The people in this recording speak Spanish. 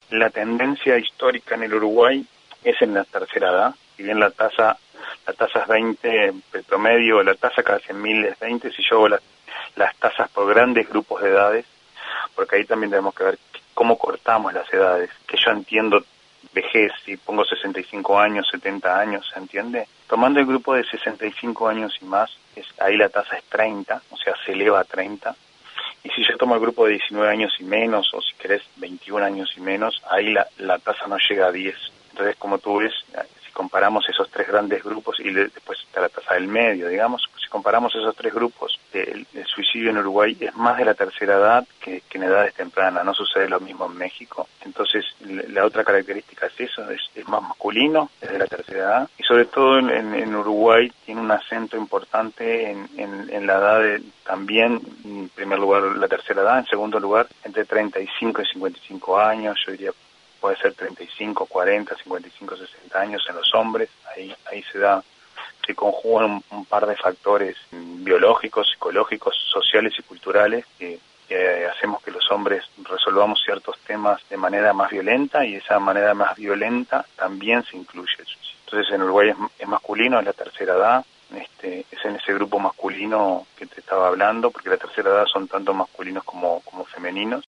La tendencia histórica en el Uruguay es en la tercera edad. Si bien la tasa es 20, el promedio, la tasa cada 100.000 es 20, si yo hago las tasas por grandes grupos de edades, porque ahí también tenemos que ver cómo cortamos las edades, que yo entiendo vejez, si pongo 65 años, 70 años, ¿se entiende? Tomando el grupo de 65 años y más, ahí la tasa es 30, o sea, se eleva a 30. Y si yo tomo el grupo de 19 años y menos, o si querés 21 años y menos, ahí la tasa no llega a 10. Entonces, como tú ves, si comparamos esos tres grandes grupos, y después está la tasa del medio, digamos, si comparamos esos tres grupos, el suicidio en Uruguay es más de la tercera edad que en edades tempranas, no sucede lo mismo en México. Entonces, la otra característica es eso, es más masculino, es de la tercera edad, y sobre todo en Uruguay tiene un acento importante en la edad también, en primer lugar la tercera edad, en segundo lugar entre 35 y 55 años, yo diría puede ser 35, 40, 55, 60 años en los hombres, ahí se conjugan un par de factores biológicos, psicológicos, sociales y culturales que hacemos que los hombres resolvamos ciertos temas de manera más violenta, y esa manera más violenta también se incluye el suicidio. Entonces en Uruguay es masculino, es la tercera edad, es en ese grupo masculino que te estaba hablando, porque la tercera edad son tanto masculinos como femeninos.